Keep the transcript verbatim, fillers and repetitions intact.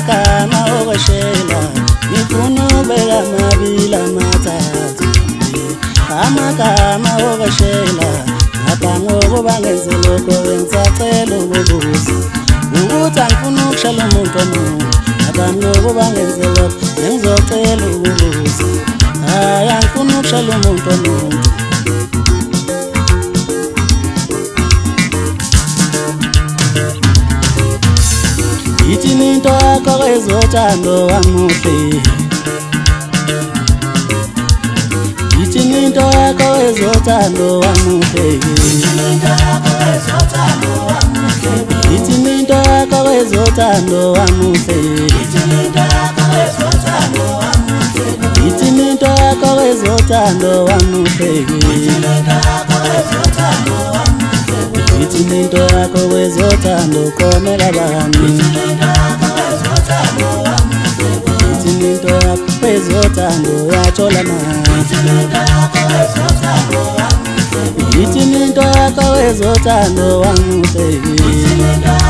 amagama okweshela ngifuna ubeka amabili amathathu amagama okweshela ngaphambi kokuba ngenze lokho bengisacela ukubuza ukuthi angifuna ukushela umuntu omunye ngaphambi kokuba ngenze lokho bengizocela ukubuza hayi angifuna ukushela umuntu omunye Yithini into yakho kwezothando wamuhle Yithini into yakho kwezothando wamuhle Yithini into yakho kwezothando wamuhle Yithini into yakho kwezothando wamuhle Yithini into yakho kwezothando komela bami Yithini into yakho kwezothando yathola manje Yithini into yakho kwezothando wamuhle